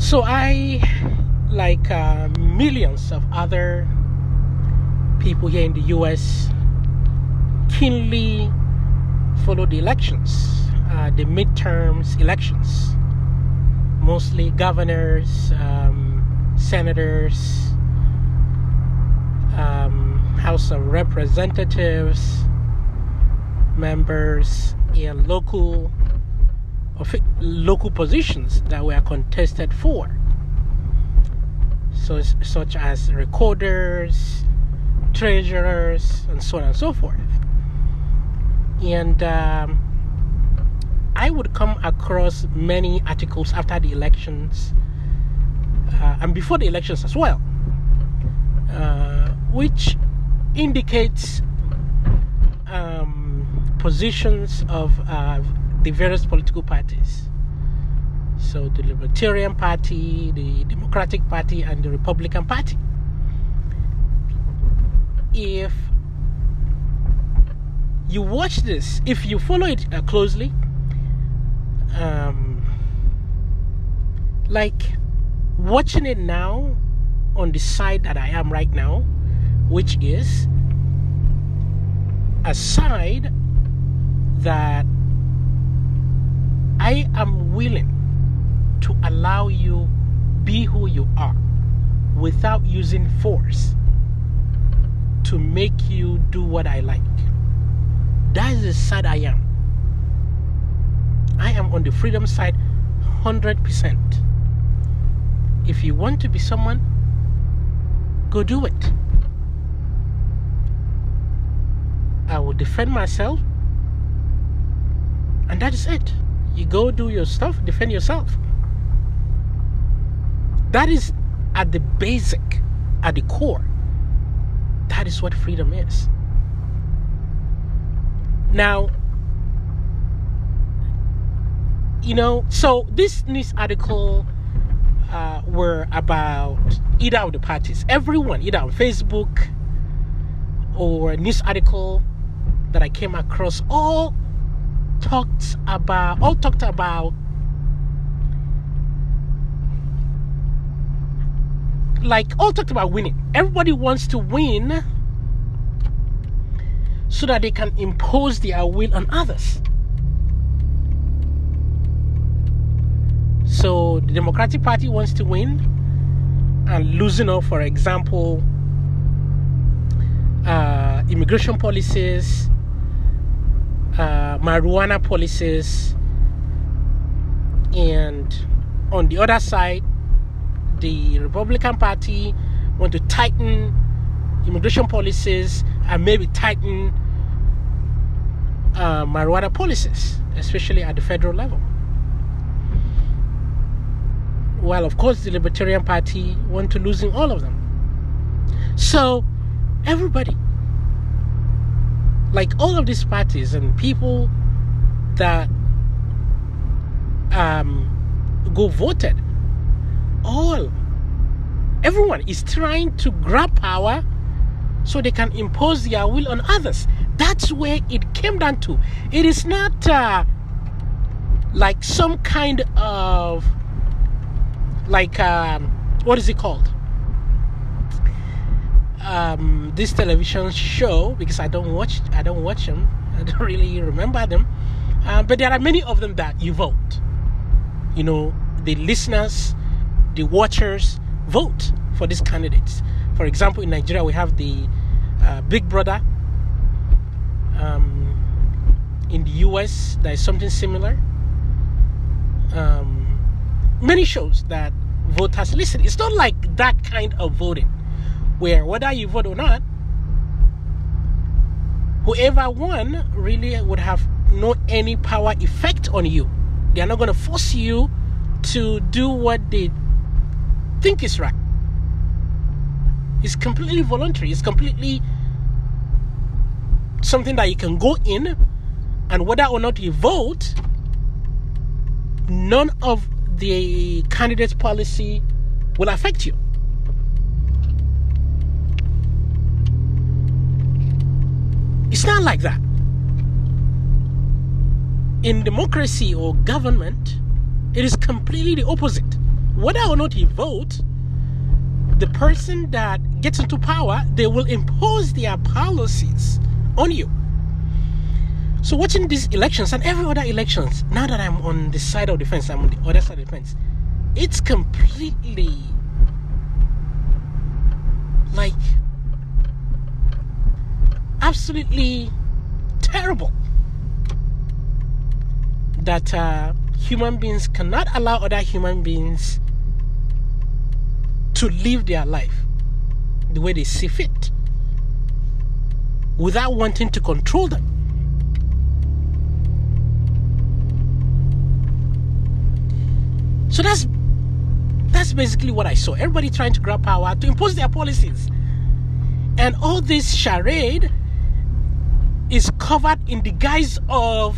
So I, like millions of other people here in the US, keenly follow the elections, the midterms elections, mostly governors, senators, House of Representatives, members in local positions that were contested for, so such as recorders, treasurers, and so on and so forth. And I would come across many articles after the elections and before the elections as well, which indicates positions of the various political parties. So the Libertarian Party, the Democratic Party, and the Republican Party. If you watch this, if you follow it closely, like watching it now on the side that I am right now, which is a side that I am willing to allow you be who you are without using force to make you do what I like. That is the side I am. I am on the freedom side 100%. If you want to be someone, go do it. I will defend myself, and that is it. You go do your stuff, defend yourself. That is at the basic, at the core. That is what freedom is. Now, so this news article were about either of the parties. Everyone, either on Facebook or a news article that I came across, all talked about winning. Everybody wants to win so that they can impose their will on others. So the Democratic Party wants to win and loosen up, for example, immigration policies, marijuana policies, and on the other side, the Republican Party want to tighten immigration policies and maybe tighten marijuana policies, especially at the federal level. While, of course, the Libertarian Party want to loosen all of them. So, everybody, like all of these parties and people that go voted, everyone is trying to grab power so they can impose their will on others. That's where it came down to. It is not like some kind of what is it called? This television show, because I don't watch them. I don't really remember them. But there are many of them that you vote. The listeners, the watchers vote for these candidates. For example, in Nigeria, we have the Big Brother. In the US, there is something similar. Many shows that voters listen. It's not like that kind of voting where whether you vote or not, whoever won really would have no any power effect on you. They are not going to force you to do what they think is right. It's completely voluntary. It's completely something that you can go in, and whether or not you vote, none of the candidate's policy will affect you. It's not like that. In democracy or government, it is completely the opposite. whether or not you vote, the person that gets into power, they will impose their policies on you. So watching these elections and every other elections, now that I'm on the side of the fence, I'm on the other side of the fence, it's completely like absolutely terrible that human beings cannot allow other human beings to live their life the way they see fit without wanting to control them. So that's basically what I saw. Everybody trying to grab power to impose their policies. And all this charade is covered in the guise of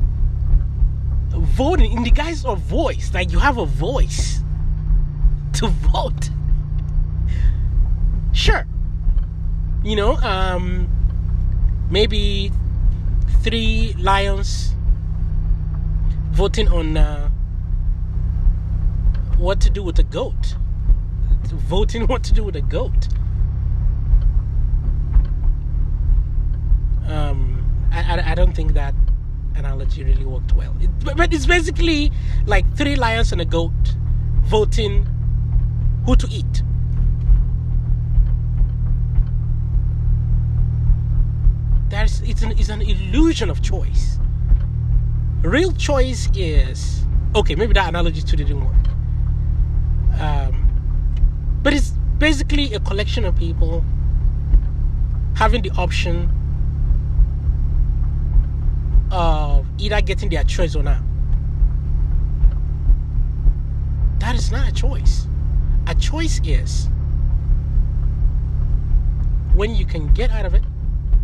voting, in the guise of voice. Like you have a voice to vote. Sure. You know, maybe 3 lions voting on what to do with a goat. Voting what to do with a goat. I don't think that analogy really worked well. But it's basically like 3 lions and a goat voting who to eat. It's an illusion of choice. Real choice is, okay, maybe that analogy too didn't work. But it's basically a collection of people having the option of either getting their choice or not. That is not a choice. A choice is when you can get out of it.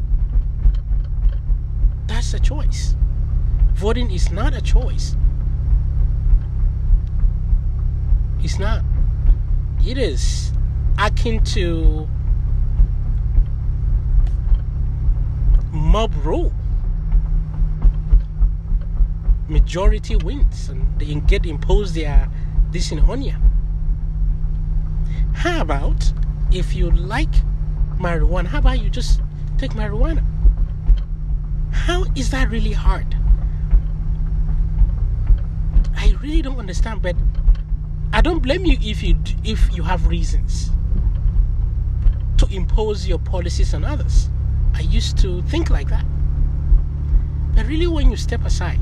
That's a choice. Voting is not a choice. It's not. It is akin to mob rule. Majority wins and they get imposed their this on you. How about if you like marijuana, how about you just take marijuana? How is that really hard? I really don't understand, but I don't blame you if you have reasons to impose your policies on others. I used to think like that. But really when you step aside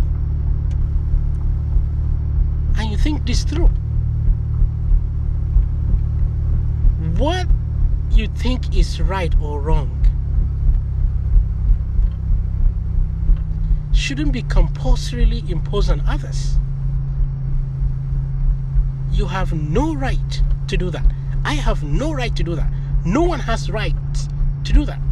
and you think this through, what you think is right or wrong shouldn't be compulsorily imposed on others. You have no right to do that. I have no right to do that. No one has right to do that.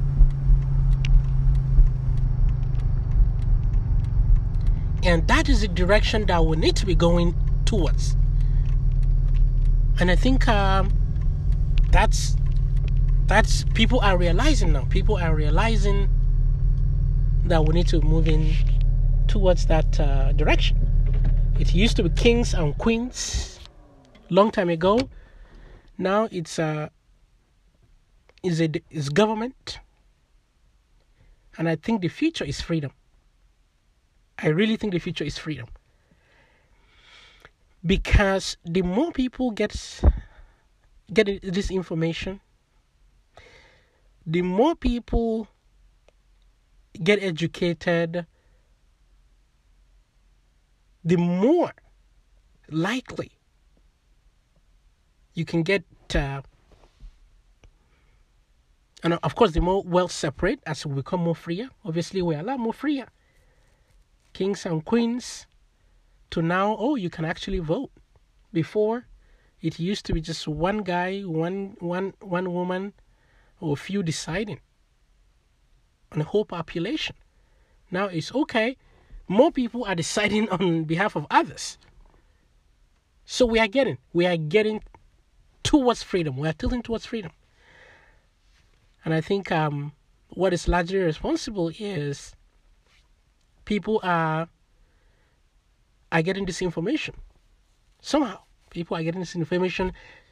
And that is the direction that we need to be going towards. And I think that's people are realizing now. People are realizing that we need to move in towards that direction. It used to be kings and queens long time ago. Now it's government. And I think the future is freedom. I really think the future is freedom. Because the more people get this information, the more people get educated, the more likely you can get, and of course, the more wealth separate as we become more freer. Obviously, we're a lot more freer. Kings and queens to now, you can actually vote. Before, it used to be just one guy, one woman, or a few deciding on the whole population. Now it's okay. More people are deciding on behalf of others. So we are getting towards freedom. We are tilting towards freedom. And I think what is largely responsible is people are getting this information. Somehow, People are getting this information,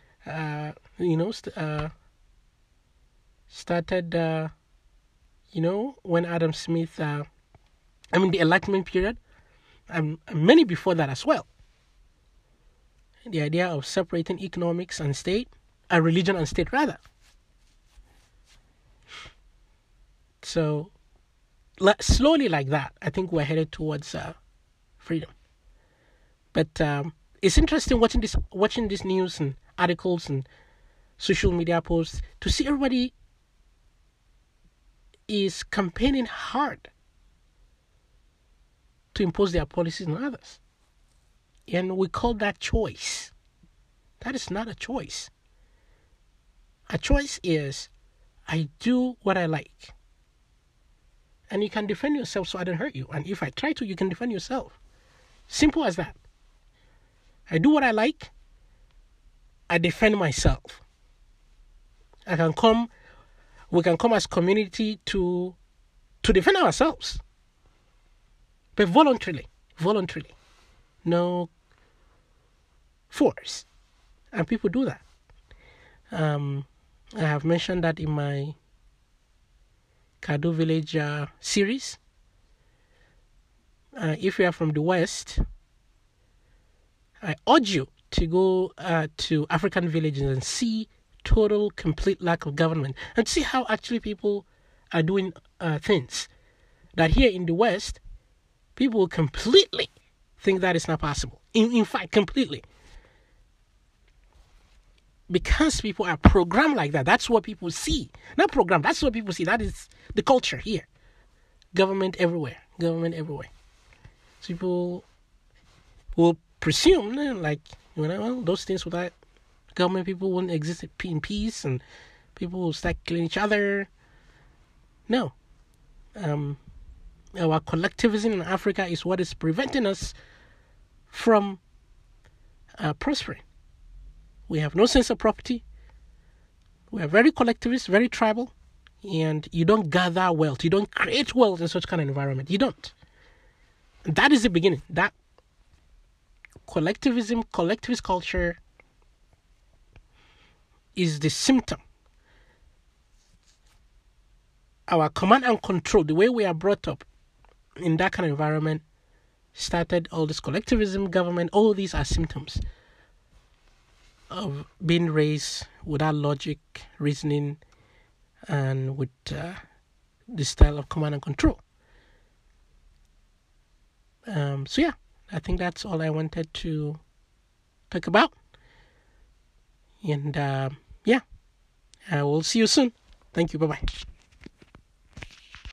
started, when Adam Smith, the Enlightenment period, and many before that as well. The idea of separating economics and state, religion and state rather. So, slowly like that, I think we're headed towards freedom. But it's interesting watching this news and articles and social media posts to see everybody is campaigning hard to impose their policies on others. And we call that choice. That is not a choice. A choice is, I do what I like. And you can defend yourself so I don't hurt you. And if I try to, you can defend yourself. Simple as that. I do what I like. I defend myself. We can come as community to defend ourselves. But voluntarily. No force. And people do that. I have mentioned that in my Kado Village series. If you are from the West, I urge you to go to African villages and see total, complete lack of government and see how actually people are doing things. That here in the West, people completely think that is not possible. In fact, completely. Because people are programmed like that. That's what people see. Not programmed. That's what people see. That is the culture here. Government everywhere. So people will presume, those things without government, people won't exist in peace and people will start killing each other. No. Our collectivism in Africa is what is preventing us from prospering. We have no sense of property. We are very collectivist, very tribal, and you don't gather wealth. You don't create wealth in such kind of environment. You don't. And that is the beginning. That collectivist culture is the symptom. Our command and control, the way we are brought up in that kind of environment, started all this collectivism, government, all these are symptoms of being raised without logic, reasoning, and with this style of command and control. So I think that's all I wanted to talk about. And I will see you soon. Thank you. Bye-bye.